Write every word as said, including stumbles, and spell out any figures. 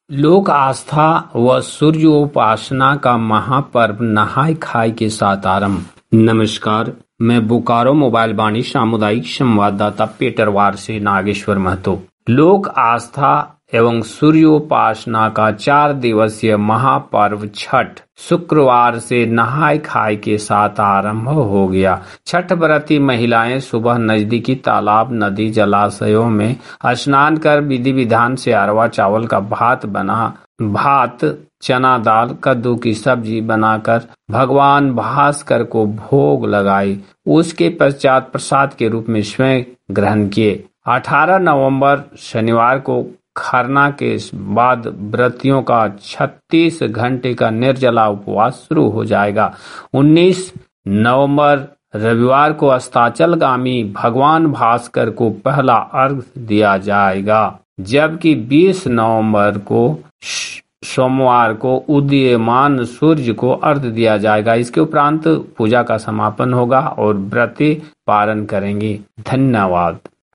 लोक आस्था व सूर्योपासना का महापर्व नहाय खाय के साथ आरंभ। नमस्कार, मैं बोकारो मोबाइल वाणी सामुदायिक संवाददाता पेटरवार से नागेश्वर महतो। लोक आस्था एवं सूर्योपासना का चार दिवसीय महापर्व छठ शुक्रवार से नहाय खाय के साथ आरंभ हो गया। छठ व्रती महिलाएं सुबह नजदीकी तालाब, नदी, जलाशयों में स्नान कर विधि विधान से अरवा चावल का भात बना भात चना दाल, कद्दू की सब्जी बनाकर भगवान भास्कर को भोग लगाई। उसके पश्चात प्रसाद के रूप में स्वयं ग्रहण किए। अठारह नवंबर शनिवार को खरना के बाद व्रतियों का छत्तीस घंटे का निर्जला उपवास शुरू हो जाएगा। उन्नीस नवंबर रविवार को अस्ताचलगामी भगवान भास्कर को पहला अर्घ्य दिया जाएगा, जबकि बीस नवंबर को सोमवार को उदीयमान सूर्य को अर्घ्य दिया जाएगा। इसके उपरांत पूजा का समापन होगा और व्रती पारण करेंगे। धन्यवाद।